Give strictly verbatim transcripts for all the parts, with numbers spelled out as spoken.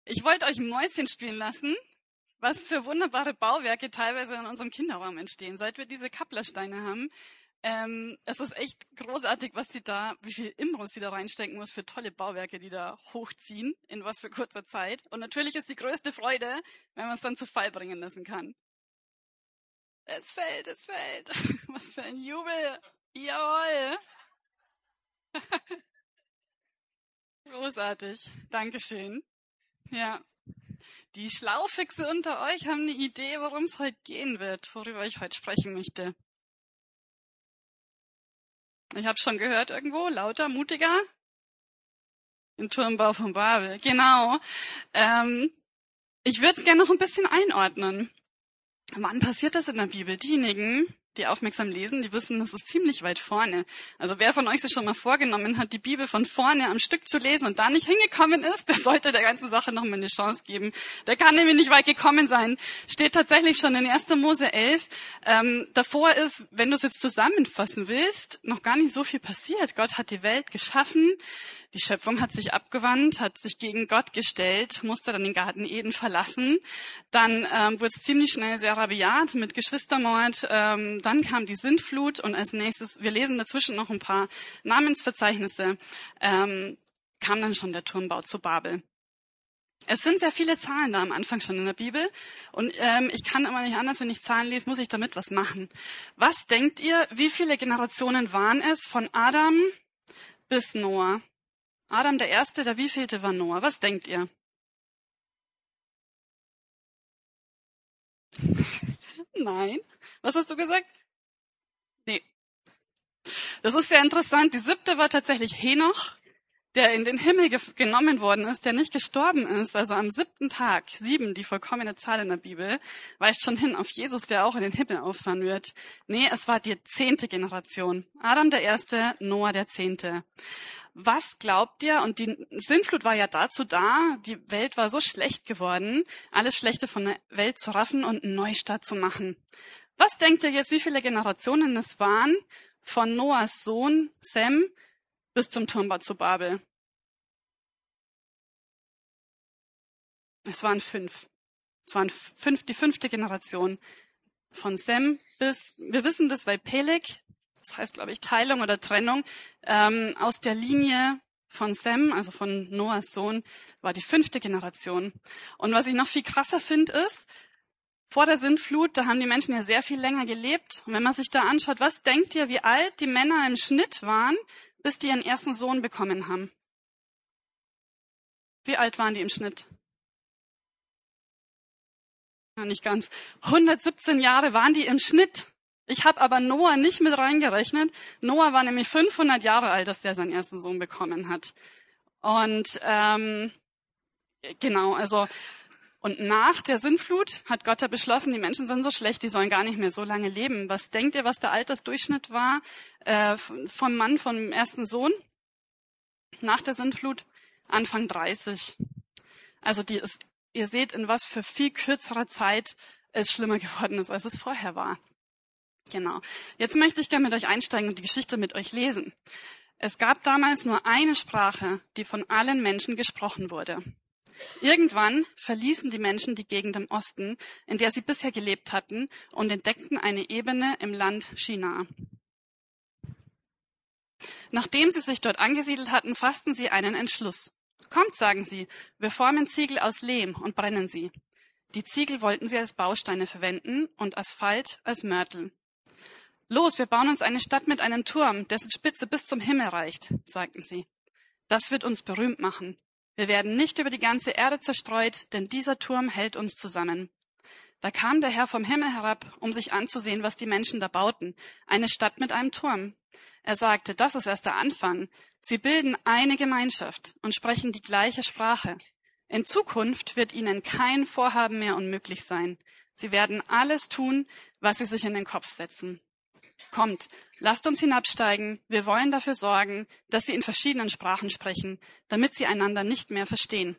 Ich wollte euch Mäuschen spielen lassen, was für wunderbare Bauwerke teilweise in unserem Kinderraum entstehen, seit wir diese Kapplersteine haben. Ähm, es ist echt großartig, was sie da, wie viel Imbus sie da reinstecken muss für tolle Bauwerke, die da hochziehen, in was für kurzer Zeit. Und natürlich ist die größte Freude, wenn man es dann zu Fall bringen lassen kann. Es fällt, es fällt. Was für ein Jubel. Jawohl. Großartig. Dankeschön. Ja. Die Schlaufixe unter euch haben eine Idee, worum es heute gehen wird, worüber ich heute sprechen möchte. Ich habe schon gehört irgendwo, lauter, mutiger. Im Turmbau von Babel, genau. Ähm, ich würde es gerne noch ein bisschen einordnen. Wann passiert das in der Bibel? Diejenigen, die aufmerksam lesen, die wissen, das ist ziemlich weit vorne. Also wer von euch sich schon mal vorgenommen hat, die Bibel von vorne am Stück zu lesen und da nicht hingekommen ist, der sollte der ganzen Sache noch mal eine Chance geben. Der kann nämlich nicht weit gekommen sein. Steht tatsächlich schon in erster Mose elf. Ähm, davor ist, wenn du es jetzt zusammenfassen willst, noch gar nicht so viel passiert. Gott hat die Welt geschaffen. Die Schöpfung hat sich abgewandt, hat sich gegen Gott gestellt, musste dann den Garten Eden verlassen. Dann ähm, wurde es ziemlich schnell sehr rabiat mit Geschwistermord. Ähm, dann kam die Sintflut und als nächstes, wir lesen dazwischen noch ein paar Namensverzeichnisse, ähm, kam dann schon der Turmbau zu Babel. Es sind sehr viele Zahlen da am Anfang schon in der Bibel und ähm, ich kann aber nicht anders, wenn ich Zahlen lese, muss ich damit was machen. Was denkt ihr, wie viele Generationen waren es von Adam bis Noah? Adam der Erste, der wievielte war Noah? Was denkt ihr? Nein. Was hast du gesagt? Nee. Das ist sehr interessant. Die siebte war tatsächlich Henoch, der in den Himmel ge- genommen worden ist, der nicht gestorben ist. Also am siebten Tag, sieben, die vollkommene Zahl in der Bibel, weist schon hin auf Jesus, der auch in den Himmel auffahren wird. Nee, es war die zehnte Generation. Adam der Erste, Noah der Zehnte. Was glaubt ihr? Und die Sintflut war ja dazu da, die Welt war so schlecht geworden, alles Schlechte von der Welt zu raffen und einen Neustart zu machen. Was denkt ihr jetzt, wie viele Generationen es waren von Noahs Sohn Sem bis zum Turmbau zu Babel? Es waren fünf. Es waren fünf, die fünfte Generation von Sem bis, wir wissen das, weil Peleg, das heißt, glaube ich, Teilung oder Trennung, ähm, aus der Linie von Sem, also von Noahs Sohn, war die fünfte Generation. Und was ich noch viel krasser finde, ist, vor der Sintflut, da haben die Menschen ja sehr viel länger gelebt. Und wenn man sich da anschaut, was denkt ihr, wie alt die Männer im Schnitt waren, bis die ihren ersten Sohn bekommen haben? Wie alt waren die im Schnitt? Ja, nicht ganz. hundertsiebzehn Jahre waren die im Schnitt. Ich habe aber Noah nicht mit reingerechnet. Noah war nämlich fünfhundert Jahre alt, als der seinen ersten Sohn bekommen hat. Und ähm, genau, also und nach der Sintflut hat Gott ja beschlossen, die Menschen sind so schlecht, die sollen gar nicht mehr so lange leben. Was denkt ihr, was der Altersdurchschnitt war äh, vom Mann, vom ersten Sohn nach der Sintflut? Anfang dreißig. Also die ist, ihr seht, in was für viel kürzerer Zeit es schlimmer geworden ist, als es vorher war. Genau. Jetzt möchte ich gerne mit euch einsteigen und die Geschichte mit euch lesen. Es gab damals nur eine Sprache, die von allen Menschen gesprochen wurde. Irgendwann verließen die Menschen die Gegend im Osten, in der sie bisher gelebt hatten, und entdeckten eine Ebene im Land Shinar. Nachdem sie sich dort angesiedelt hatten, fassten sie einen Entschluss. Kommt, sagen sie, wir formen Ziegel aus Lehm und brennen sie. Die Ziegel wollten sie als Bausteine verwenden und Asphalt als Mörtel. Los, wir bauen uns eine Stadt mit einem Turm, dessen Spitze bis zum Himmel reicht, sagten sie. Das wird uns berühmt machen. Wir werden nicht über die ganze Erde zerstreut, denn dieser Turm hält uns zusammen. Da kam der Herr vom Himmel herab, um sich anzusehen, was die Menschen da bauten. Eine Stadt mit einem Turm. Er sagte, das ist erst der Anfang. Sie bilden eine Gemeinschaft und sprechen die gleiche Sprache. In Zukunft wird ihnen kein Vorhaben mehr unmöglich sein. Sie werden alles tun, was sie sich in den Kopf setzen. Kommt, lasst uns hinabsteigen. Wir wollen dafür sorgen, dass sie in verschiedenen Sprachen sprechen, damit sie einander nicht mehr verstehen.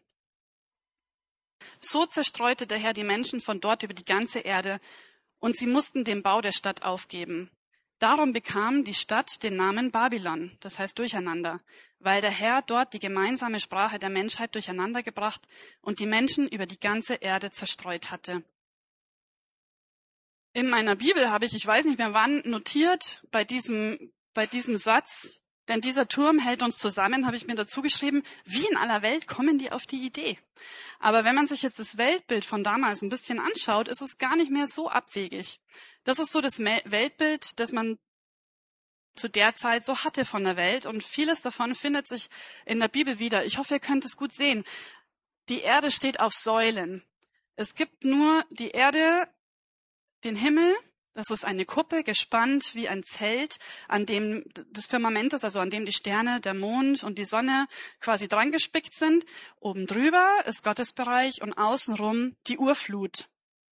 So zerstreute der Herr die Menschen von dort über die ganze Erde, und sie mussten den Bau der Stadt aufgeben. Darum bekam die Stadt den Namen Babylon, das heißt Durcheinander, weil der Herr dort die gemeinsame Sprache der Menschheit durcheinandergebracht und die Menschen über die ganze Erde zerstreut hatte. In meiner Bibel habe ich, ich weiß nicht mehr wann, notiert bei diesem, bei diesem Satz, denn dieser Turm hält uns zusammen, habe ich mir dazu geschrieben, wie in aller Welt kommen die auf die Idee? Aber wenn man sich jetzt das Weltbild von damals ein bisschen anschaut, ist es gar nicht mehr so abwegig. Das ist so das Weltbild, das man zu der Zeit so hatte von der Welt und vieles davon findet sich in der Bibel wieder. Ich hoffe, ihr könnt es gut sehen. Die Erde steht auf Säulen. Es gibt nur die Erde, den Himmel, das ist eine Kuppe, gespannt wie ein Zelt, an dem das Firmament ist, also an dem die Sterne, der Mond und die Sonne quasi dran gespickt sind. Oben drüber ist Gottesbereich und außenrum die Urflut.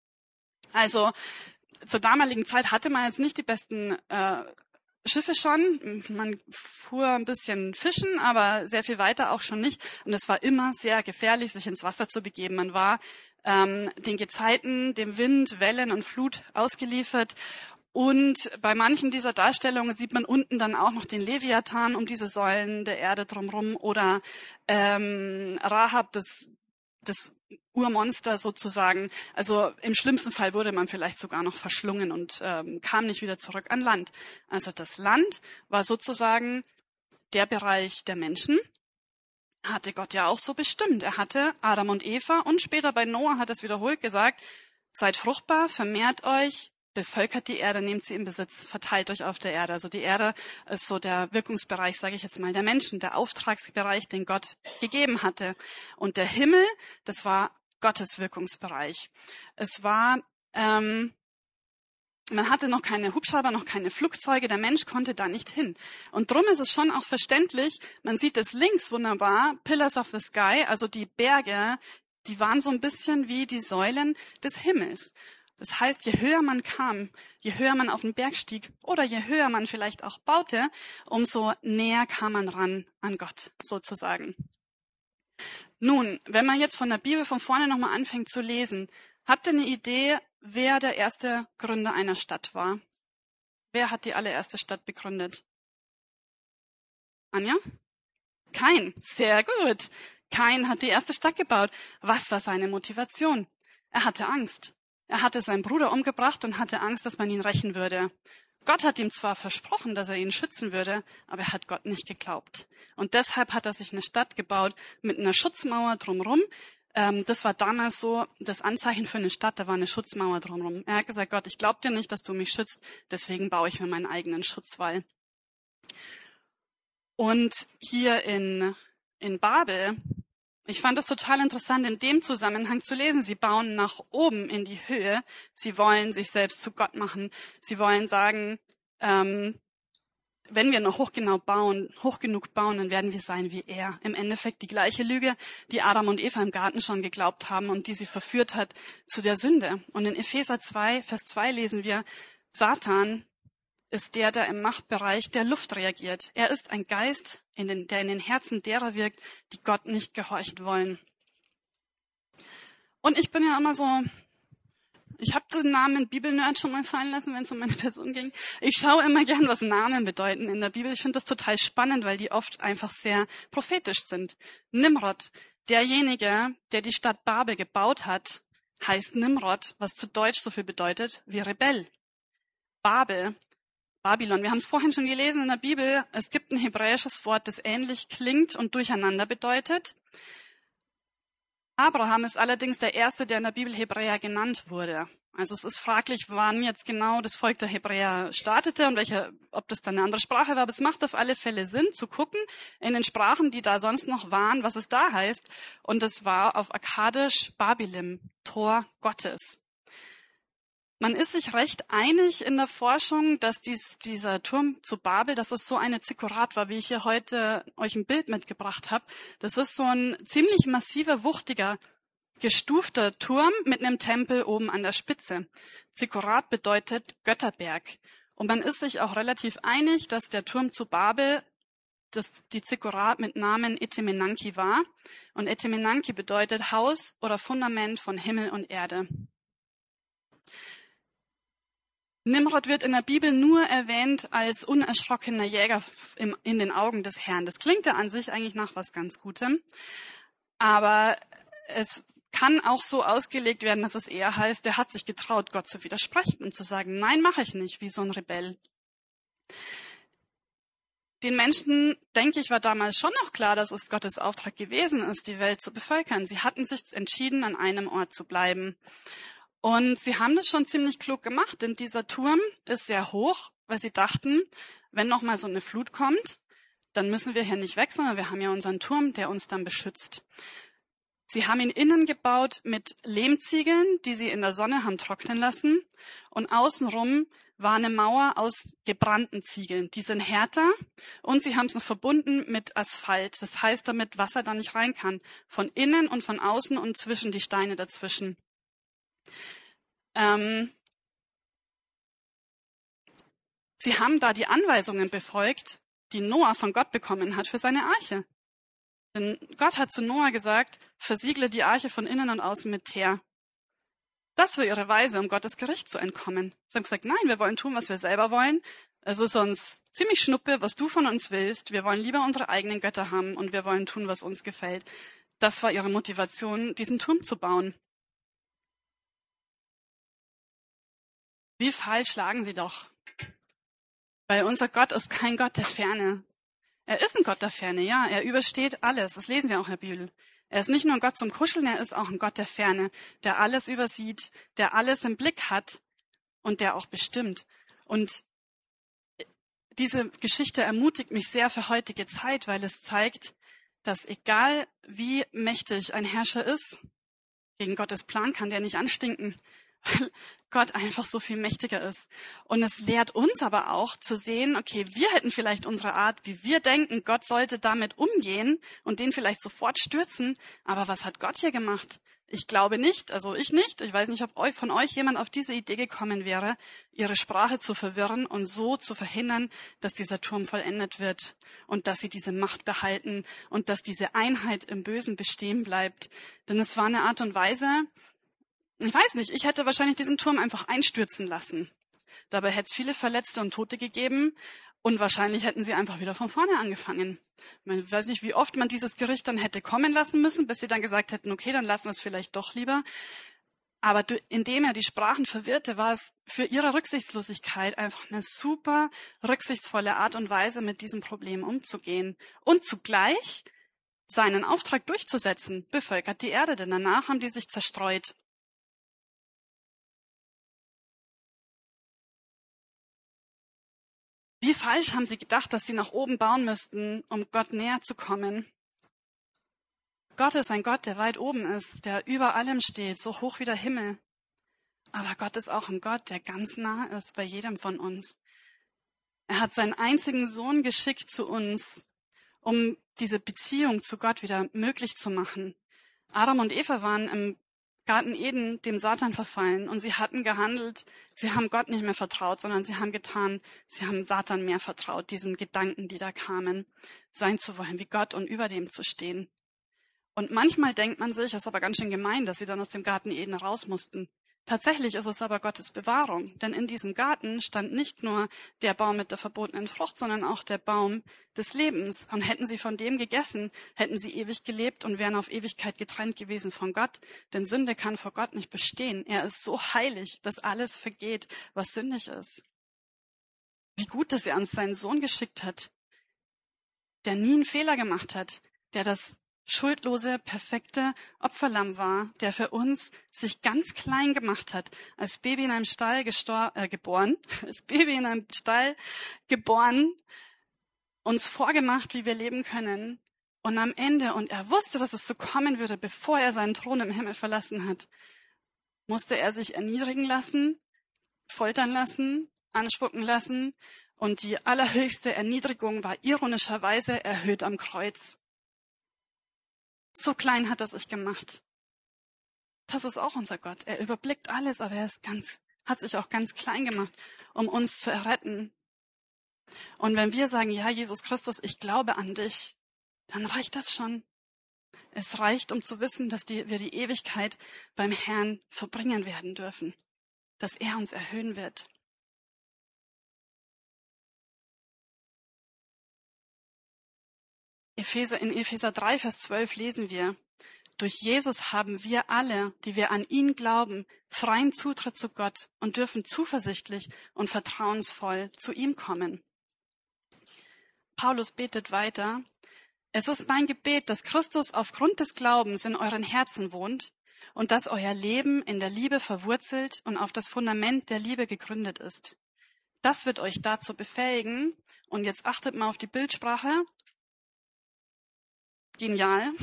Also zur damaligen Zeit hatte man jetzt nicht die besten äh, Schiffe schon. Man fuhr ein bisschen fischen, aber sehr viel weiter auch schon nicht. Und es war immer sehr gefährlich, sich ins Wasser zu begeben. Man war ähm, den Gezeiten, dem Wind, Wellen und Flut ausgeliefert. Und bei manchen dieser Darstellungen sieht man unten dann auch noch den Leviathan um diese Säulen der Erde drumherum oder ähm, Rahab, das, das Urmonster sozusagen. Also im schlimmsten Fall wurde man vielleicht sogar noch verschlungen und ähm, kam nicht wieder zurück an Land. Also das Land war sozusagen der Bereich der Menschen. Hatte Gott ja auch so bestimmt. Er hatte Adam und Eva und später bei Noah hat er es wiederholt gesagt, seid fruchtbar, vermehrt euch, bevölkert die Erde, nehmt sie in Besitz, verteilt euch auf der Erde. Also die Erde ist so der Wirkungsbereich, sage ich jetzt mal, der Menschen, der Auftragsbereich, den Gott gegeben hatte. Und der Himmel, das war Gottes Wirkungsbereich. Es war, ähm, man hatte noch keine Hubschrauber, noch keine Flugzeuge, der Mensch konnte da nicht hin. Und drum ist es schon auch verständlich, man sieht es links wunderbar, Pillars of the Sky, also die Berge, die waren so ein bisschen wie die Säulen des Himmels. Das heißt, je höher man kam, je höher man auf den Berg stieg oder je höher man vielleicht auch baute, umso näher kam man ran an Gott, sozusagen. Nun, wenn man jetzt von der Bibel von vorne nochmal anfängt zu lesen, habt ihr eine Idee, wer der erste Gründer einer Stadt war? Wer hat die allererste Stadt begründet? Anja? Kain. Sehr gut. Kain hat die erste Stadt gebaut. Was war seine Motivation? Er hatte Angst. Er hatte seinen Bruder umgebracht und hatte Angst, dass man ihn rächen würde. Gott hat ihm zwar versprochen, dass er ihn schützen würde, aber er hat Gott nicht geglaubt. Und deshalb hat er sich eine Stadt gebaut mit einer Schutzmauer drumherum. Ähm, das war damals so das Anzeichen für eine Stadt, da war eine Schutzmauer drumherum. Er hat gesagt, Gott, ich glaube dir nicht, dass du mich schützt, deswegen baue ich mir meinen eigenen Schutzwall. Und hier in, in Babel, ich fand das total interessant, in dem Zusammenhang zu lesen. Sie bauen nach oben in die Höhe. Sie wollen sich selbst zu Gott machen. Sie wollen sagen, ähm, wenn wir noch hochgenau bauen, hoch genug bauen, dann werden wir sein wie er. Im Endeffekt die gleiche Lüge, die Adam und Eva im Garten schon geglaubt haben und die sie verführt hat zu der Sünde. Und in Epheser zwei, Vers zwei lesen wir, Satan ist der, der im Machtbereich der Luft reagiert. Er ist ein Geist, in den, der in den Herzen derer wirkt, die Gott nicht gehorchen wollen. Und ich bin ja immer so, ich habe den Namen Bibelnerd schon mal fallen lassen, wenn es um meine Person ging. Ich schaue immer gern, was Namen bedeuten in der Bibel. Ich finde das total spannend, weil die oft einfach sehr prophetisch sind. Nimrod, derjenige, der die Stadt Babel gebaut hat, heißt Nimrod, was zu Deutsch so viel bedeutet wie Rebell. Babel, Babylon. Wir haben es vorhin schon gelesen in der Bibel. Es gibt ein hebräisches Wort, das ähnlich klingt und durcheinander bedeutet. Abraham ist allerdings der Erste, der in der Bibel Hebräer genannt wurde. Also es ist fraglich, wann jetzt genau das Volk der Hebräer startete und welche, ob das dann eine andere Sprache war. Aber es macht auf alle Fälle Sinn zu gucken in den Sprachen, die da sonst noch waren, was es da heißt. Und es war auf Akkadisch Babilim, Tor Gottes. Man ist sich recht einig in der Forschung, dass dies, dieser Turm zu Babel, dass es so eine Zikkurat war, wie ich hier heute euch ein Bild mitgebracht habe. Das ist so ein ziemlich massiver, wuchtiger, gestufter Turm mit einem Tempel oben an der Spitze. Zikkurat bedeutet Götterberg. Und man ist sich auch relativ einig, dass der Turm zu Babel das, die Zikkurat mit Namen Etemenanki war. Und Etemenanki bedeutet Haus oder Fundament von Himmel und Erde. Nimrod wird in der Bibel nur erwähnt als unerschrockener Jäger im, in den Augen des Herrn. Das klingt ja an sich eigentlich nach was ganz Gutem, aber es kann auch so ausgelegt werden, dass es eher heißt, der hat sich getraut, Gott zu widersprechen und zu sagen, nein, mache ich nicht, wie so ein Rebell. Den Menschen, denke ich, war damals schon noch klar, dass es Gottes Auftrag gewesen ist, die Welt zu bevölkern. Sie hatten sich entschieden, an einem Ort zu bleiben. Und sie haben das schon ziemlich klug gemacht, denn dieser Turm ist sehr hoch, weil sie dachten, wenn noch mal so eine Flut kommt, dann müssen wir hier nicht weg, sondern wir haben ja unseren Turm, der uns dann beschützt. Sie haben ihn innen gebaut mit Lehmziegeln, die sie in der Sonne haben trocknen lassen. Und außenrum war eine Mauer aus gebrannten Ziegeln. Die sind härter und sie haben es noch verbunden mit Asphalt. Das heißt, damit Wasser da nicht rein kann. Von innen und von außen und zwischen die Steine dazwischen. Ähm, sie haben da die Anweisungen befolgt, die Noah von Gott bekommen hat für seine Arche. Denn Gott hat zu Noah gesagt, versiegle die Arche von innen und außen mit Teer. Das war ihre Weise, um Gottes Gericht zu entkommen. Sie haben gesagt, nein, wir wollen tun, was wir selber wollen. Es ist uns ziemlich schnuppe, was du von uns willst. Wir wollen lieber unsere eigenen Götter haben und wir wollen tun, was uns gefällt. Das war ihre Motivation, diesen Turm zu bauen. Wie falsch lagen sie doch. Weil unser Gott ist kein Gott der Ferne. Er ist ein Gott der Ferne, ja. Er übersteht alles. Das lesen wir auch in der Bibel. Er ist nicht nur ein Gott zum Kuscheln, er ist auch ein Gott der Ferne, der alles übersieht, der alles im Blick hat und der auch bestimmt. Und diese Geschichte ermutigt mich sehr für heutige Zeit, weil es zeigt, dass egal wie mächtig ein Herrscher ist, gegen Gottes Plan kann der nicht anstinken, weil Gott einfach so viel mächtiger ist. Und es lehrt uns aber auch zu sehen, okay, wir hätten vielleicht unsere Art, wie wir denken, Gott sollte damit umgehen und den vielleicht sofort stürzen. Aber was hat Gott hier gemacht? Ich glaube nicht, also ich nicht. Ich weiß nicht, ob euch, von euch jemand auf diese Idee gekommen wäre, ihre Sprache zu verwirren und so zu verhindern, dass dieser Turm vollendet wird und dass sie diese Macht behalten und dass diese Einheit im Bösen bestehen bleibt. Denn es war eine Art und Weise, ich weiß nicht, ich hätte wahrscheinlich diesen Turm einfach einstürzen lassen. Dabei hätte es viele Verletzte und Tote gegeben und wahrscheinlich hätten sie einfach wieder von vorne angefangen. Ich weiß nicht, wie oft man dieses Gericht dann hätte kommen lassen müssen, bis sie dann gesagt hätten, okay, dann lassen wir es vielleicht doch lieber. Aber indem er die Sprachen verwirrte, war es für ihre Rücksichtslosigkeit einfach eine super rücksichtsvolle Art und Weise, mit diesem Problem umzugehen. Und zugleich seinen Auftrag durchzusetzen, bevölkert die Erde, denn danach haben die sich zerstreut. Wie falsch haben sie gedacht, dass sie nach oben bauen müssten, um Gott näher zu kommen? Gott ist ein Gott, der weit oben ist, der über allem steht, so hoch wie der Himmel. Aber Gott ist auch ein Gott, der ganz nah ist bei jedem von uns. Er hat seinen einzigen Sohn geschickt zu uns, um diese Beziehung zu Gott wieder möglich zu machen. Adam und Eva waren im Garten Eden dem Satan verfallen und sie hatten gehandelt, sie haben Gott nicht mehr vertraut, sondern sie haben getan, sie haben Satan mehr vertraut, diesen Gedanken, die da kamen, sein zu wollen wie Gott und über dem zu stehen. Und manchmal denkt man sich, es ist aber ganz schön gemein, dass sie dann aus dem Garten Eden raus mussten. Tatsächlich ist es aber Gottes Bewahrung, denn in diesem Garten stand nicht nur der Baum mit der verbotenen Frucht, sondern auch der Baum des Lebens. Und hätten sie von dem gegessen, hätten sie ewig gelebt und wären auf Ewigkeit getrennt gewesen von Gott. Denn Sünde kann vor Gott nicht bestehen. Er ist so heilig, dass alles vergeht, was sündig ist. Wie gut, dass er uns seinen Sohn geschickt hat, der nie einen Fehler gemacht hat, der das schuldlose, perfekte Opferlamm war, der für uns sich ganz klein gemacht hat, als Baby in einem Stall gestor- äh, geboren, als Baby in einem Stall geboren, uns vorgemacht, wie wir leben können. Und am Ende, und er wusste, dass es so kommen würde, bevor er seinen Thron im Himmel verlassen hat, musste er sich erniedrigen lassen, foltern lassen, anspucken lassen. Und die allerhöchste Erniedrigung war ironischerweise erhöht am Kreuz. So klein hat er sich gemacht. Das ist auch unser Gott. Er überblickt alles, aber er ist ganz, hat sich auch ganz klein gemacht, um uns zu erretten. Und wenn wir sagen, ja, Jesus Christus, ich glaube an dich, dann reicht das schon. Es reicht, um zu wissen, dass die, wir die Ewigkeit beim Herrn verbringen werden dürfen, dass er uns erhöhen wird. Epheser, in Epheser drei, Vers zwölf lesen wir: Durch Jesus haben wir alle, die wir an ihn glauben, freien Zutritt zu Gott und dürfen zuversichtlich und vertrauensvoll zu ihm kommen. Paulus betet weiter: Es ist mein Gebet, dass Christus aufgrund des Glaubens in euren Herzen wohnt und dass euer Leben in der Liebe verwurzelt und auf das Fundament der Liebe gegründet ist. Das wird euch dazu befähigen, und jetzt achtet mal auf die Bildsprache. Genial.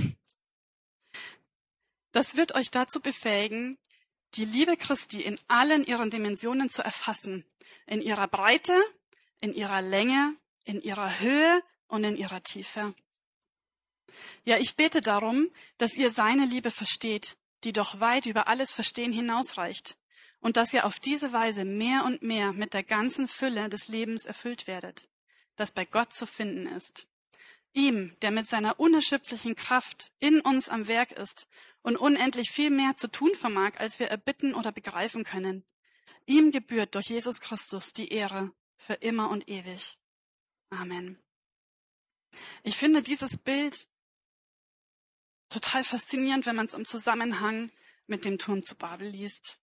Das wird euch dazu befähigen, die Liebe Christi in allen ihren Dimensionen zu erfassen. In ihrer Breite, in ihrer Länge, in ihrer Höhe und in ihrer Tiefe. Ja, ich bete darum, dass ihr seine Liebe versteht, die doch weit über alles Verstehen hinausreicht, und dass ihr auf diese Weise mehr und mehr mit der ganzen Fülle des Lebens erfüllt werdet, das bei Gott zu finden ist. Ihm, der mit seiner unerschöpflichen Kraft in uns am Werk ist und unendlich viel mehr zu tun vermag, als wir erbitten oder begreifen können. Ihm gebührt durch Jesus Christus die Ehre für immer und ewig. Amen. Ich finde dieses Bild total faszinierend, wenn man es im Zusammenhang mit dem Turm zu Babel liest.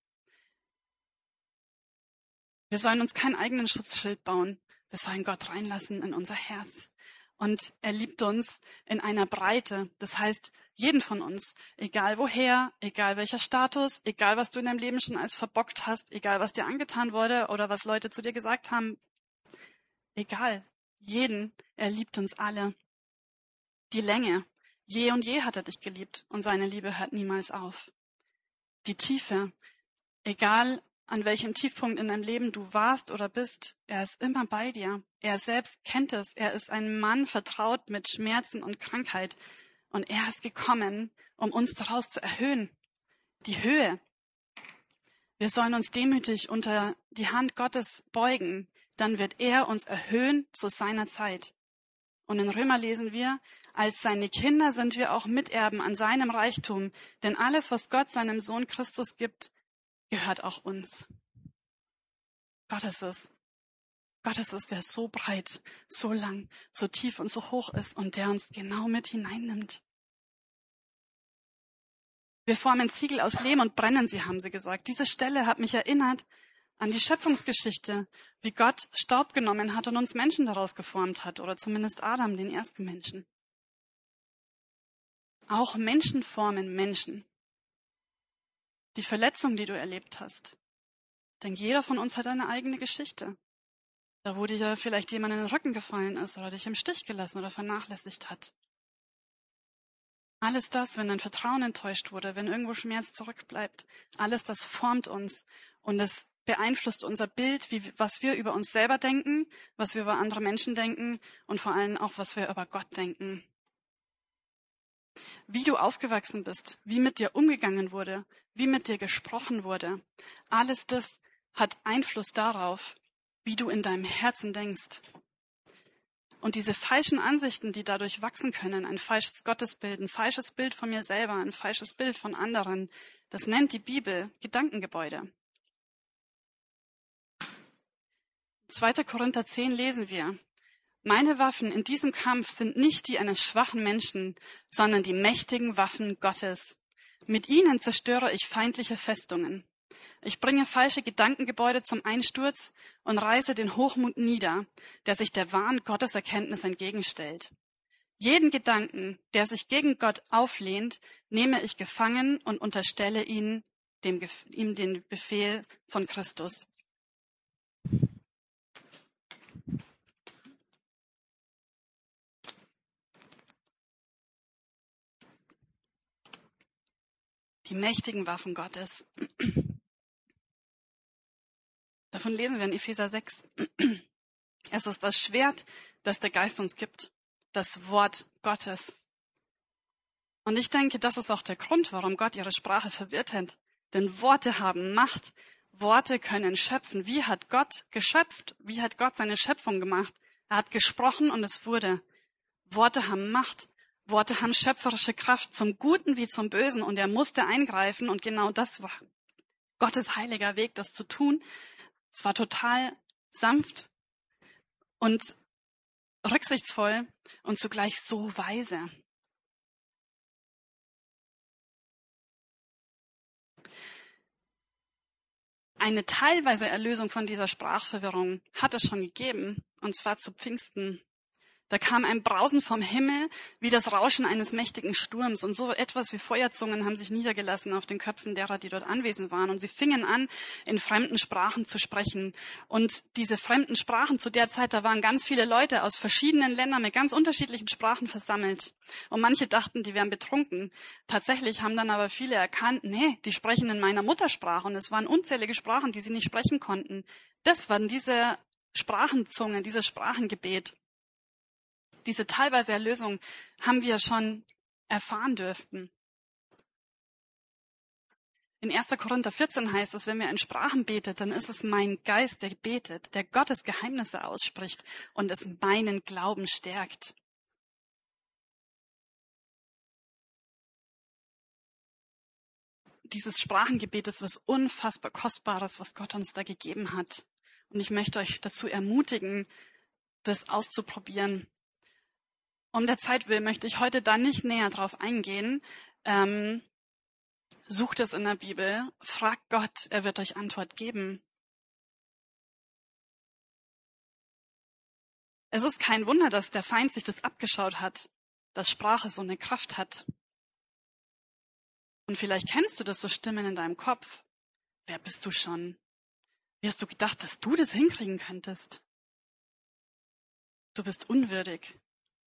Wir sollen uns keinen eigenen Schutzschild bauen. Wir sollen Gott reinlassen in unser Herz. Und er liebt uns in einer Breite. Das heißt, jeden von uns, egal woher, egal welcher Status, egal was du in deinem Leben schon als verbockt hast, egal was dir angetan wurde oder was Leute zu dir gesagt haben, egal, jeden, er liebt uns alle. Die Länge, je und je hat er dich geliebt und seine Liebe hört niemals auf. Die Tiefe, egal an welchem Tiefpunkt in deinem Leben du warst oder bist, er ist immer bei dir. Er selbst kennt es. Er ist ein Mann vertraut mit Schmerzen und Krankheit. Und er ist gekommen, um uns daraus zu erhöhen. Die Höhe. Wir sollen uns demütig unter die Hand Gottes beugen. Dann wird er uns erhöhen zu seiner Zeit. Und in Römer lesen wir: Als seine Kinder sind wir auch Miterben an seinem Reichtum. Denn alles, was Gott seinem Sohn Christus gibt, gehört auch uns. Gott ist es. Gott ist es, der so breit, so lang, so tief und so hoch ist und der uns genau mit hineinnimmt. Wir formen Ziegel aus Lehm und brennen sie, haben sie gesagt. Diese Stelle hat mich erinnert an die Schöpfungsgeschichte, wie Gott Staub genommen hat und uns Menschen daraus geformt hat, oder zumindest Adam, den ersten Menschen. Auch Menschen formen Menschen. Die Verletzung, die du erlebt hast. Denn jeder von uns hat eine eigene Geschichte. Da wo dir ja vielleicht jemand in den Rücken gefallen ist oder dich im Stich gelassen oder vernachlässigt hat. Alles das, wenn dein Vertrauen enttäuscht wurde, wenn irgendwo Schmerz zurückbleibt, alles das formt uns und es beeinflusst unser Bild, wie, was wir über uns selber denken, was wir über andere Menschen denken und vor allem auch, was wir über Gott denken. Wie du aufgewachsen bist, wie mit dir umgegangen wurde, wie mit dir gesprochen wurde, alles das hat Einfluss darauf, wie du in deinem Herzen denkst. Und diese falschen Ansichten, die dadurch wachsen können, ein falsches Gottesbild, ein falsches Bild von mir selber, ein falsches Bild von anderen, das nennt die Bibel Gedankengebäude. zweiter Korinther zehn lesen wir: Meine Waffen in diesem Kampf sind nicht die eines schwachen Menschen, sondern die mächtigen Waffen Gottes. Mit ihnen zerstöre ich feindliche Festungen. Ich bringe falsche Gedankengebäude zum Einsturz und reiße den Hochmut nieder, der sich der wahren Gotteserkenntnis entgegenstellt. Jeden Gedanken, der sich gegen Gott auflehnt, nehme ich gefangen und unterstelle ihn dem, ihm den Befehl von Christus. Die mächtigen Waffen Gottes. Davon lesen wir in Epheser sechs. Es ist das Schwert, das der Geist uns gibt. Das Wort Gottes. Und ich denke, das ist auch der Grund, warum Gott ihre Sprache verwirrt hat. Denn Worte haben Macht. Worte können schöpfen. Wie hat Gott geschöpft? Wie hat Gott seine Schöpfung gemacht? Er hat gesprochen und es wurde. Worte haben Macht. Worte haben schöpferische Kraft zum Guten wie zum Bösen. Und er musste eingreifen. Und genau das war Gottes heiliger Weg, das zu tun. Es war total sanft. Und rücksichtsvoll und zugleich so weise. Eine teilweise Erlösung von dieser Sprachverwirrung hat es schon gegeben, und zwar zu Pfingsten. Da kam ein Brausen vom Himmel, wie das Rauschen eines mächtigen Sturms, und so etwas wie Feuerzungen haben sich niedergelassen auf den Köpfen derer, die dort anwesend waren, und sie fingen an, in fremden Sprachen zu sprechen. Und diese fremden Sprachen zu der Zeit, da waren ganz viele Leute aus verschiedenen Ländern mit ganz unterschiedlichen Sprachen versammelt. Und manche dachten, die wären betrunken. Tatsächlich haben dann aber viele erkannt, nee, die sprechen in meiner Muttersprache, und es waren unzählige Sprachen, die sie nicht sprechen konnten. Das waren diese Sprachenzungen, dieses Sprachengebet. Diese teilweise Erlösung haben wir schon erfahren dürften. In erster Korinther vierzehn heißt es, wenn wir in Sprachen betet, dann ist es mein Geist, der betet, der Gottes Geheimnisse ausspricht und es meinen Glauben stärkt. Dieses Sprachengebet ist was unfassbar Kostbares, was Gott uns da gegeben hat. Und ich möchte euch dazu ermutigen, das auszuprobieren. Um der Zeit willen möchte ich heute da nicht näher drauf eingehen. Ähm, sucht es in der Bibel, fragt Gott, er wird euch Antwort geben. Es ist kein Wunder, dass der Feind sich das abgeschaut hat, dass Sprache so eine Kraft hat. Und vielleicht kennst du das, so Stimmen in deinem Kopf. Wer bist du schon? Wie hast du gedacht, dass du das hinkriegen könntest? Du bist unwürdig.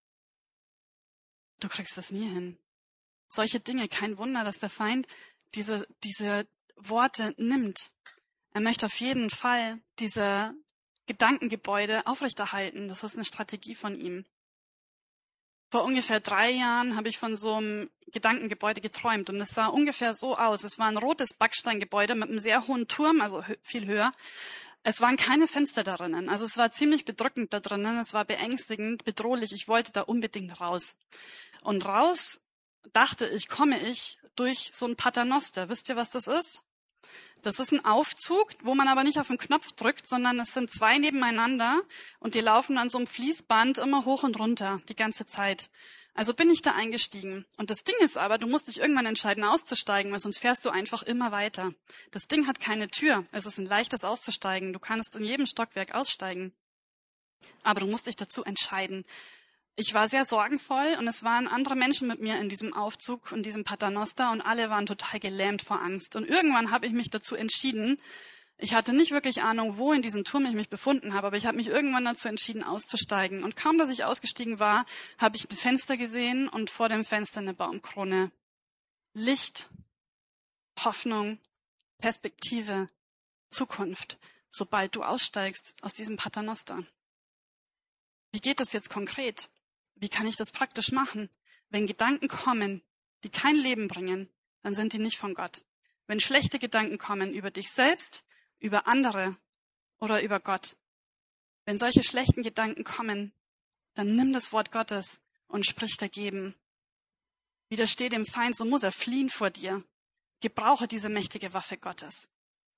Du kriegst das nie hin. Solche Dinge, kein Wunder, dass der Feind diese, diese Worte nimmt. Er möchte auf jeden Fall diese Gedankengebäude aufrechterhalten. Das ist eine Strategie von ihm. Vor ungefähr drei Jahren habe ich von so einem Gedankengebäude geträumt und es sah ungefähr so aus. Es war ein rotes Backsteingebäude mit einem sehr hohen Turm, also viel höher. Es waren keine Fenster da drinnen, also es war ziemlich bedrückend da drinnen, es war beängstigend, bedrohlich. Ich wollte da unbedingt raus. Und raus, dachte ich, komme ich durch so ein Paternoster. Wisst ihr, was das ist? Das ist ein Aufzug, wo man aber nicht auf den Knopf drückt, sondern es sind zwei nebeneinander und die laufen an so einem Fließband immer hoch und runter, die ganze Zeit. Also bin ich da eingestiegen. Und das Ding ist aber, du musst dich irgendwann entscheiden, auszusteigen, weil sonst fährst du einfach immer weiter. Das Ding hat keine Tür. Es ist ein leichtes auszusteigen. Du kannst in jedem Stockwerk aussteigen. Aber du musst dich dazu entscheiden. Ich war sehr sorgenvoll und es waren andere Menschen mit mir in diesem Aufzug und diesem Paternoster und alle waren total gelähmt vor Angst. Und irgendwann habe ich mich dazu entschieden, ich hatte nicht wirklich Ahnung, wo in diesem Turm ich mich befunden habe, aber ich habe mich irgendwann dazu entschieden, auszusteigen. Und kaum, dass ich ausgestiegen war, habe ich ein Fenster gesehen und vor dem Fenster eine Baumkrone. Licht, Hoffnung, Perspektive, Zukunft, sobald du aussteigst aus diesem Paternoster. Wie geht das jetzt konkret? Wie kann ich das praktisch machen? Wenn Gedanken kommen, die kein Leben bringen, dann sind die nicht von Gott. Wenn schlechte Gedanken kommen über dich selbst, über andere oder über Gott, wenn solche schlechten Gedanken kommen, dann nimm das Wort Gottes und sprich dagegen. Widersteh dem Feind, so muss er fliehen vor dir. Gebrauche diese mächtige Waffe Gottes.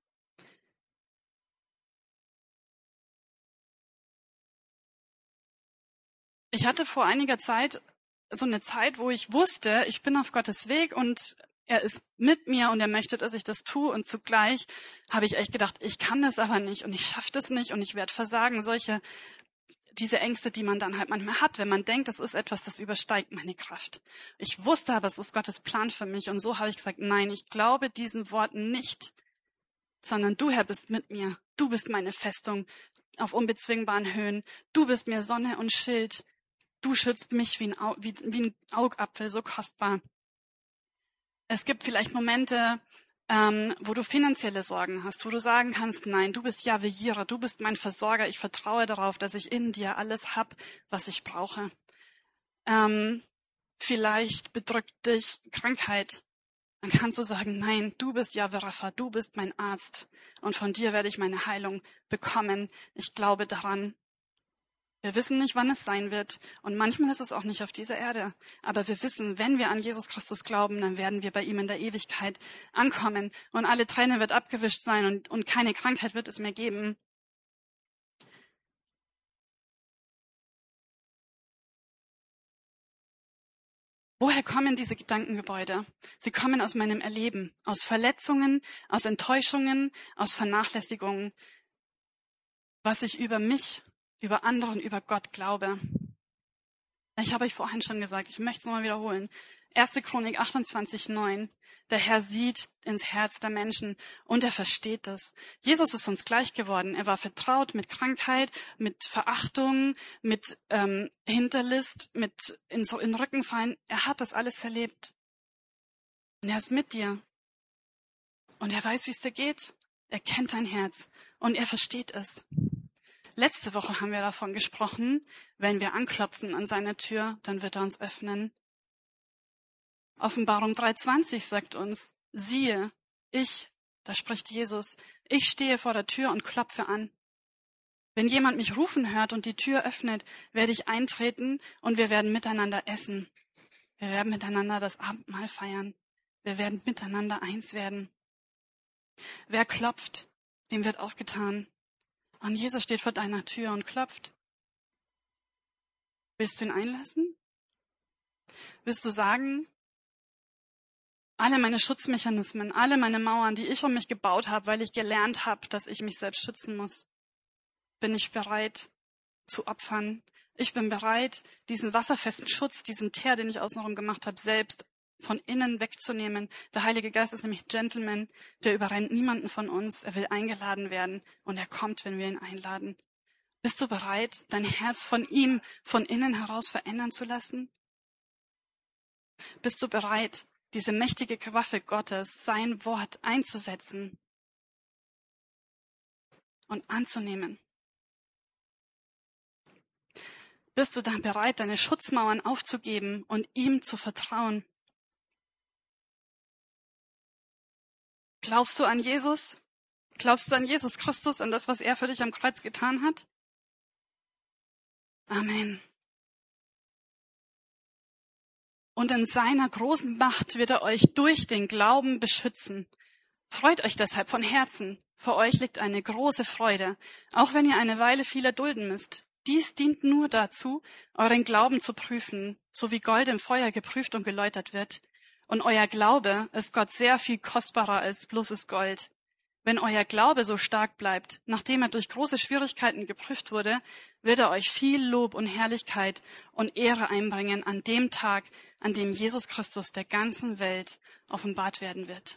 Ich hatte vor einiger Zeit so eine Zeit, wo ich wusste, ich bin auf Gottes Weg und er ist mit mir und er möchte, dass ich das tue. Und zugleich habe ich echt gedacht, ich kann das aber nicht und ich schaffe das nicht und ich werde versagen. Solche, diese Ängste, die man dann halt manchmal hat, wenn man denkt, das ist etwas, das übersteigt meine Kraft. Ich wusste aber, es ist Gottes Plan für mich. Und so habe ich gesagt, nein, ich glaube diesen Worten nicht, sondern du, Herr, bist mit mir. Du bist meine Festung auf unbezwingbaren Höhen. Du bist mir Sonne und Schild. Du schützt mich wie ein, Au- wie, wie ein Augapfel, so kostbar. Es gibt vielleicht Momente, ähm, wo du finanzielle Sorgen hast, wo du sagen kannst, nein, du bist Jahwe Jireh, du bist mein Versorger, ich vertraue darauf, dass ich in dir alles hab, was ich brauche. Ähm, vielleicht bedrückt dich Krankheit. Dann kannst du sagen, nein, du bist Jahwe Rapha, du bist mein Arzt und von dir werde ich meine Heilung bekommen. Ich glaube daran. Wir wissen nicht, wann es sein wird und manchmal ist es auch nicht auf dieser Erde. Aber wir wissen, wenn wir an Jesus Christus glauben, dann werden wir bei ihm in der Ewigkeit ankommen und alle Träne wird abgewischt sein und, und keine Krankheit wird es mehr geben. Woher kommen diese Gedankengebäude? Sie kommen aus meinem Erleben, aus Verletzungen, aus Enttäuschungen, aus Vernachlässigungen, was ich über mich, über andere und über Gott glaube. Ich habe euch vorhin schon gesagt, ich möchte es nochmal wiederholen. erste Chronik achtundzwanzig neun. Der Herr sieht ins Herz der Menschen und er versteht es. Jesus ist uns gleich geworden. Er war vertraut mit Krankheit, mit Verachtung, mit ähm, Hinterlist, mit in, in den Rücken fallen. Er hat das alles erlebt. Und er ist mit dir. Und er weiß, wie es dir geht. Er kennt dein Herz und er versteht es. Letzte Woche haben wir davon gesprochen, wenn wir anklopfen an seine Tür, dann wird er uns öffnen. Offenbarung drei zwanzig sagt uns, siehe, ich, da spricht Jesus, ich stehe vor der Tür und klopfe an. Wenn jemand mich rufen hört und die Tür öffnet, werde ich eintreten und wir werden miteinander essen. Wir werden miteinander das Abendmahl feiern. Wir werden miteinander eins werden. Wer klopft, dem wird aufgetan. Und Jesus steht vor deiner Tür und klopft. Willst du ihn einlassen? Willst du sagen, alle meine Schutzmechanismen, alle meine Mauern, die ich um mich gebaut habe, weil ich gelernt habe, dass ich mich selbst schützen muss, bin ich bereit zu opfern. Ich bin bereit, diesen wasserfesten Schutz, diesen Teer, den ich außenrum gemacht habe, selbst von innen wegzunehmen. Der Heilige Geist ist nämlich Gentleman, der überrennt niemanden von uns. Er will eingeladen werden und er kommt, wenn wir ihn einladen. Bist du bereit, dein Herz von ihm von innen heraus verändern zu lassen? Bist du bereit, diese mächtige Waffe Gottes, sein Wort einzusetzen und anzunehmen? Bist du dann bereit, deine Schutzmauern aufzugeben und ihm zu vertrauen? Glaubst du an Jesus? Glaubst du an Jesus Christus, an das, was er für dich am Kreuz getan hat? Amen. Und in seiner großen Macht wird er euch durch den Glauben beschützen. Freut euch deshalb von Herzen. Vor euch liegt eine große Freude, auch wenn ihr eine Weile viel erdulden müsst. Dies dient nur dazu, euren Glauben zu prüfen, so wie Gold im Feuer geprüft und geläutert wird. Und euer Glaube ist Gott sehr viel kostbarer als bloßes Gold. Wenn euer Glaube so stark bleibt, nachdem er durch große Schwierigkeiten geprüft wurde, wird er euch viel Lob und Herrlichkeit und Ehre einbringen an dem Tag, an dem Jesus Christus der ganzen Welt offenbart werden wird.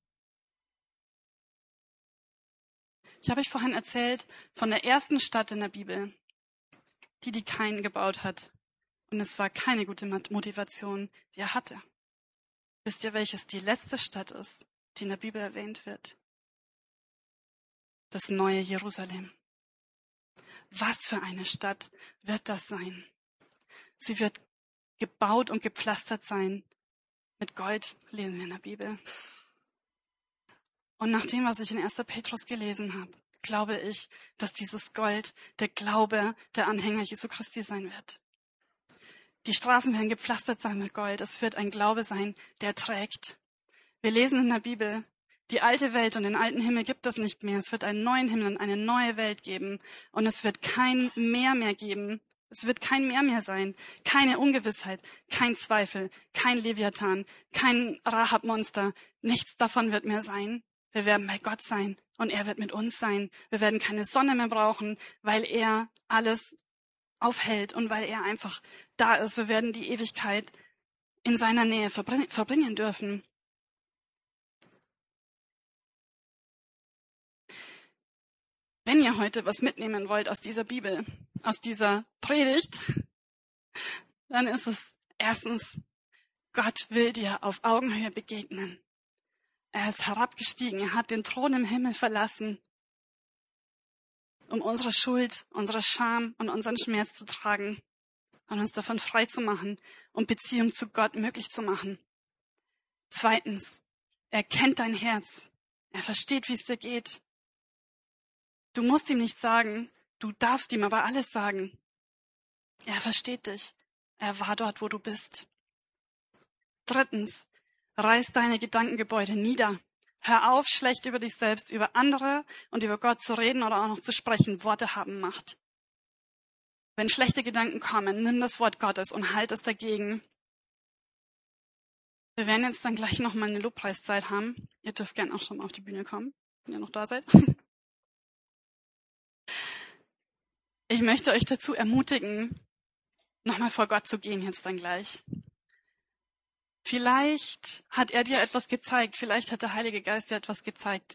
Ich habe euch vorhin erzählt von der ersten Stadt in der Bibel, die die Kain gebaut hat. Und es war keine gute Motivation, die er hatte. Wisst ihr, welches die letzte Stadt ist, die in der Bibel erwähnt wird? Das neue Jerusalem. Was für eine Stadt wird das sein? Sie wird gebaut und gepflastert sein. Mit Gold lesen wir in der Bibel. Und nach dem, was ich in erster Petrus gelesen habe, glaube ich, dass dieses Gold der Glaube der Anhänger Jesu Christi sein wird. Die Straßen werden gepflastert sein mit Gold. Es wird ein Glaube sein, der trägt. Wir lesen in der Bibel, die alte Welt und den alten Himmel gibt es nicht mehr. Es wird einen neuen Himmel und eine neue Welt geben. Und es wird kein Meer mehr geben. Es wird kein Meer mehr sein. Keine Ungewissheit, kein Zweifel, kein Leviathan, kein Rahab-Monster. Nichts davon wird mehr sein. Wir werden bei Gott sein und er wird mit uns sein. Wir werden keine Sonne mehr brauchen, weil er alles aufhält und weil er einfach da ist. Wir werden die Ewigkeit in seiner Nähe verbringen dürfen. Wenn ihr heute was mitnehmen wollt aus dieser Bibel, aus dieser Predigt, dann ist es erstens, Gott will dir auf Augenhöhe begegnen. Er ist herabgestiegen, er hat den Thron im Himmel verlassen, um unsere Schuld, unsere Scham und unseren Schmerz zu tragen und uns davon frei zu machen und Beziehung zu Gott möglich zu machen. Zweitens, er kennt dein Herz. Er versteht, wie es dir geht. Du musst ihm nicht sagen, du darfst ihm aber alles sagen. Er versteht dich. Er war dort, wo du bist. Drittens, reiß deine Gedankengebäude nieder. Hör auf, schlecht über dich selbst, über andere und über Gott zu reden oder auch noch zu sprechen. Worte haben Macht. Wenn schlechte Gedanken kommen, nimm das Wort Gottes und halt es dagegen. Wir werden jetzt dann gleich nochmal eine Lobpreiszeit haben. Ihr dürft gern auch schon mal auf die Bühne kommen, wenn ihr noch da seid. Ich möchte euch dazu ermutigen, nochmal vor Gott zu gehen jetzt dann gleich. Vielleicht hat er dir etwas gezeigt, vielleicht hat der Heilige Geist dir etwas gezeigt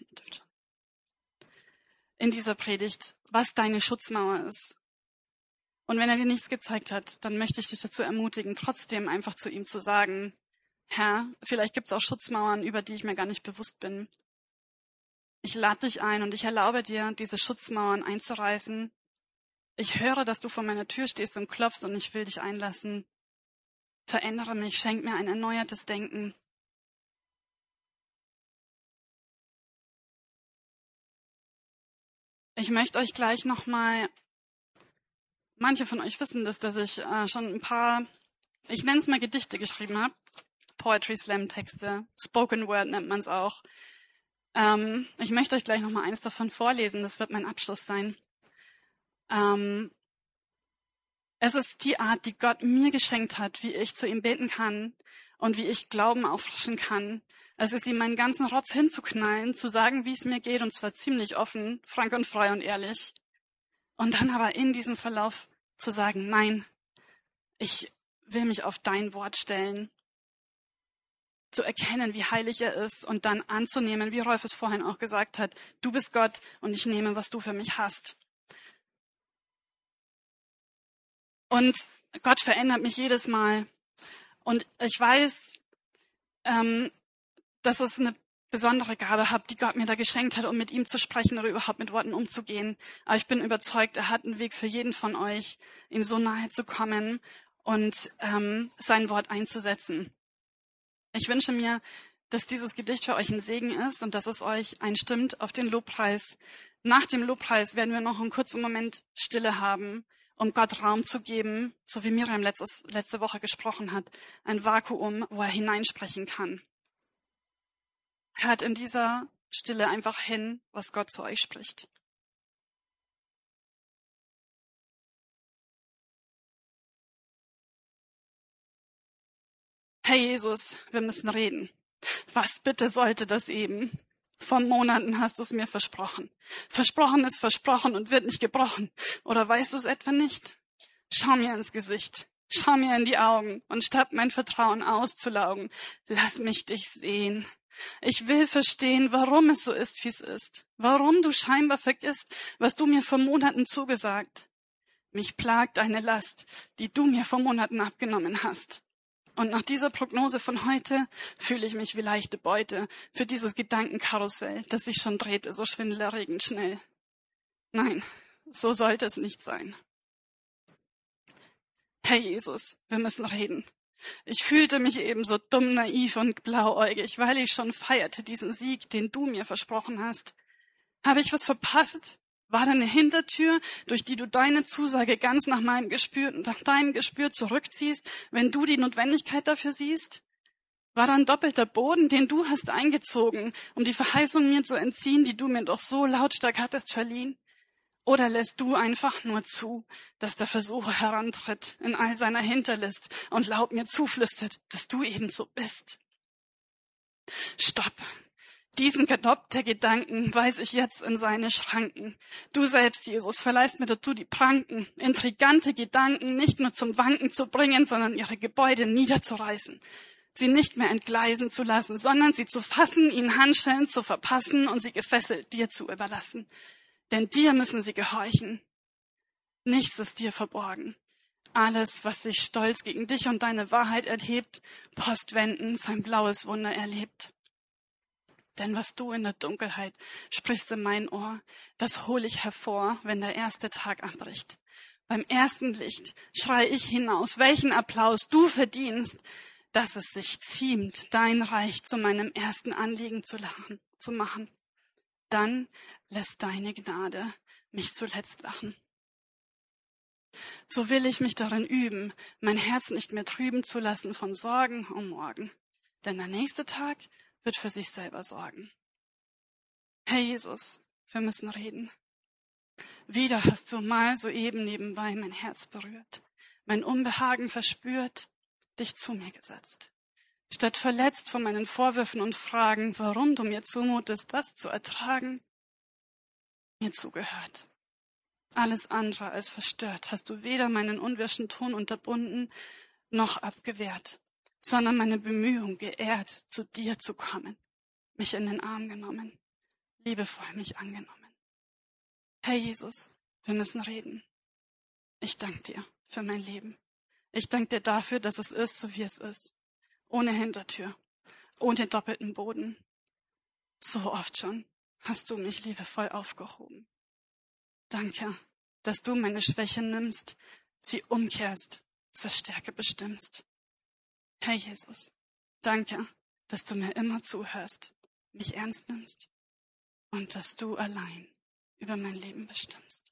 in dieser Predigt, was deine Schutzmauer ist. Und wenn er dir nichts gezeigt hat, dann möchte ich dich dazu ermutigen, trotzdem einfach zu ihm zu sagen, Herr, vielleicht gibt es auch Schutzmauern, über die ich mir gar nicht bewusst bin. Ich lade dich ein und ich erlaube dir, diese Schutzmauern einzureißen. Ich höre, dass du vor meiner Tür stehst und klopfst und ich will dich einlassen. Verändere mich, schenk mir ein erneuertes Denken. Ich möchte euch gleich nochmal, manche von euch wissen das, dass ich äh, schon ein paar, ich nenne es mal Gedichte geschrieben habe. Poetry Slam Texte, Spoken Word nennt man es auch. Ähm, ich möchte euch gleich nochmal eines davon vorlesen, das wird mein Abschluss sein. Ähm, es ist die Art, die Gott mir geschenkt hat, wie ich zu ihm beten kann und wie ich Glauben auffrischen kann. Es ist ihm meinen ganzen Rotz hinzuknallen, zu sagen, wie es mir geht, und zwar ziemlich offen, frank und frei und ehrlich. Und dann aber in diesem Verlauf zu sagen, nein, ich will mich auf dein Wort stellen. Zu erkennen, wie heilig er ist und dann anzunehmen, wie Rolf es vorhin auch gesagt hat, du bist Gott und ich nehme, was du für mich hast. Und Gott verändert mich jedes Mal. Und ich weiß, ähm, dass es eine besondere Gabe habe, die Gott mir da geschenkt hat, um mit ihm zu sprechen oder überhaupt mit Worten umzugehen. Aber ich bin überzeugt, er hat einen Weg für jeden von euch, ihm so nahe zu kommen und ähm, sein Wort einzusetzen. Ich wünsche mir, dass dieses Gedicht für euch ein Segen ist und dass es euch einstimmt auf den Lobpreis. Nach dem Lobpreis werden wir noch einen kurzen Moment Stille haben, um Gott Raum zu geben, so wie Miriam letztes, letzte Woche gesprochen hat, ein Vakuum, wo er hineinsprechen kann. Hört in dieser Stille einfach hin, was Gott zu euch spricht. Hey Jesus, wir müssen reden. Was bitte sollte das eben? Vor Monaten hast du es mir versprochen. Versprochen ist versprochen und wird nicht gebrochen. Oder weißt du es etwa nicht? Schau mir ins Gesicht. Schau mir in die Augen und statt mein Vertrauen auszulaugen, lass mich dich sehen. Ich will verstehen, warum es so ist, wie es ist. Warum du scheinbar vergisst, was du mir vor Monaten zugesagt. Mich plagt eine Last, die du mir vor Monaten abgenommen hast. Und nach dieser Prognose von heute fühle ich mich wie leichte Beute für dieses Gedankenkarussell, das sich schon drehte, so schwindelerregend schnell. Nein, so sollte es nicht sein. Herr Jesus, wir müssen reden. Ich fühlte mich eben so dumm, naiv und blauäugig, weil ich schon feierte diesen Sieg, den du mir versprochen hast. Habe ich was verpasst? War da eine Hintertür, durch die du deine Zusage ganz nach meinem Gespür, nach deinem Gespür zurückziehst, wenn du die Notwendigkeit dafür siehst? War da ein doppelter Boden, den du hast eingezogen, um die Verheißung mir zu entziehen, die du mir doch so lautstark hattest verliehen? Oder lässt du einfach nur zu, dass der Versucher herantritt in all seiner Hinterlist und laut mir zuflüstert, dass du eben so bist? Stopp! Diesen Galopp der Gedanken weise ich jetzt in seine Schranken. Du selbst, Jesus, verleihst mir dazu die Pranken, intrigante Gedanken nicht nur zum Wanken zu bringen, sondern ihre Gebäude niederzureißen, sie nicht mehr entgleisen zu lassen, sondern sie zu fassen, ihnen Handschellen zu verpassen und sie gefesselt dir zu überlassen. Denn dir müssen sie gehorchen. Nichts ist dir verborgen. Alles, was sich stolz gegen dich und deine Wahrheit erhebt, postwendend sein blaues Wunder erlebt. Denn was du in der Dunkelheit sprichst in mein Ohr, das hol ich hervor, wenn der erste Tag anbricht. Beim ersten Licht schrei ich hinaus, welchen Applaus du verdienst, dass es sich ziemt, dein Reich zu meinem ersten Anliegen zu, lachen, zu machen. Dann lässt deine Gnade mich zuletzt lachen. So will ich mich darin üben, mein Herz nicht mehr trüben zu lassen von Sorgen um morgen. Denn der nächste Tag wird für sich selber sorgen. Herr Jesus, wir müssen reden. Wieder hast du mal soeben nebenbei mein Herz berührt, mein Unbehagen verspürt, dich zu mir gesetzt. Statt verletzt von meinen Vorwürfen und Fragen, warum du mir zumutest, das zu ertragen, mir zugehört. Alles andere als verstört hast du weder meinen unwirschen Ton unterbunden, noch abgewehrt, sondern meine Bemühung geehrt, zu dir zu kommen, mich in den Arm genommen, liebevoll mich angenommen. Herr Jesus, wir müssen reden. Ich danke dir für mein Leben. Ich danke dir dafür, dass es ist, so wie es ist. Ohne Hintertür, ohne doppelten Boden. So oft schon hast du mich liebevoll aufgehoben. Danke, dass du meine Schwäche nimmst, sie umkehrst, zur Stärke bestimmst. Herr Jesus, danke, dass du mir immer zuhörst, mich ernst nimmst und dass du allein über mein Leben bestimmst.